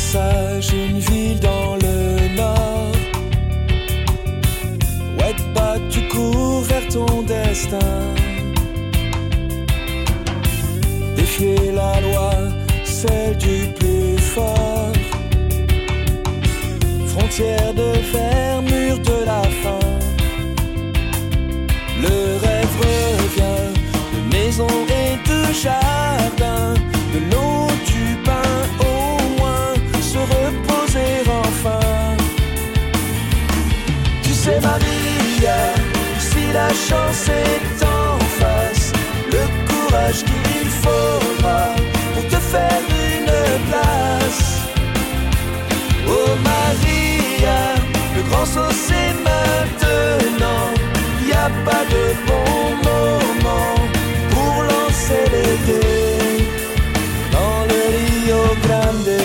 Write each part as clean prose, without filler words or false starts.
passage, une ville dans le nord. Ouais, bah tu cours vers ton destin. Défier la loi, celle du plus fort. Frontière de fer, mur de la faim. Le rêve revient de maisons et de jardins, de l'eau, du pain, au moins se reposer enfin. Tu sais Maria, si la chance est en face, le courage qu'il faudra pour te faire une place. Oh Maria, le grand saut c'est maintenant. Y a pas de bon moment pour lancer les dés dans le Rio Grande.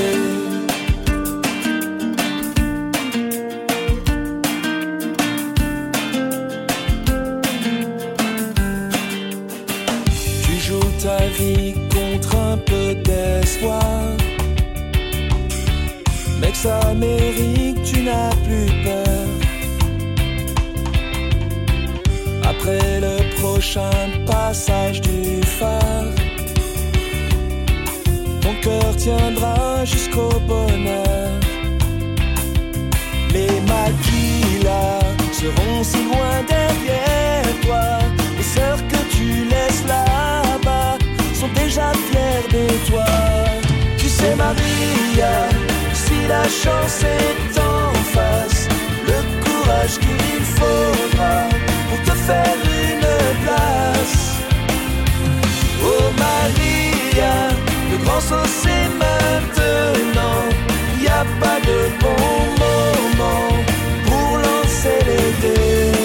Tu joues ta vie contre un peu d'espoir. Mex-Amérique, tu n'as plus peur. Après le prochain passage du phare, ton cœur tiendra jusqu'au bonheur. Les maquillas seront si loin derrière toi. Les sœurs que tu laisses là-bas sont déjà fières de toi. Tu sais Maria, si la chance est en face, le courage qu'il faudra pour te faire une place. Oh Maria, le grand saut c'est maintenant. Y a pas de bon moment pour lancer les dés.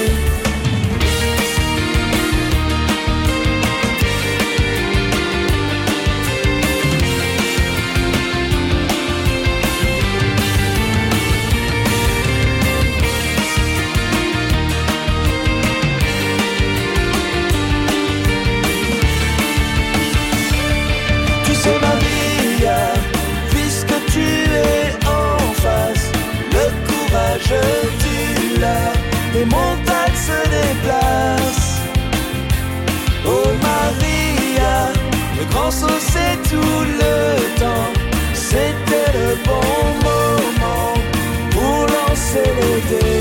Maria, puisque tu es en face, le courage tu l'as, les montagnes se déplacent. Oh Maria, le grand saut c'est tout le temps. C'était le bon moment pour lancer les dés.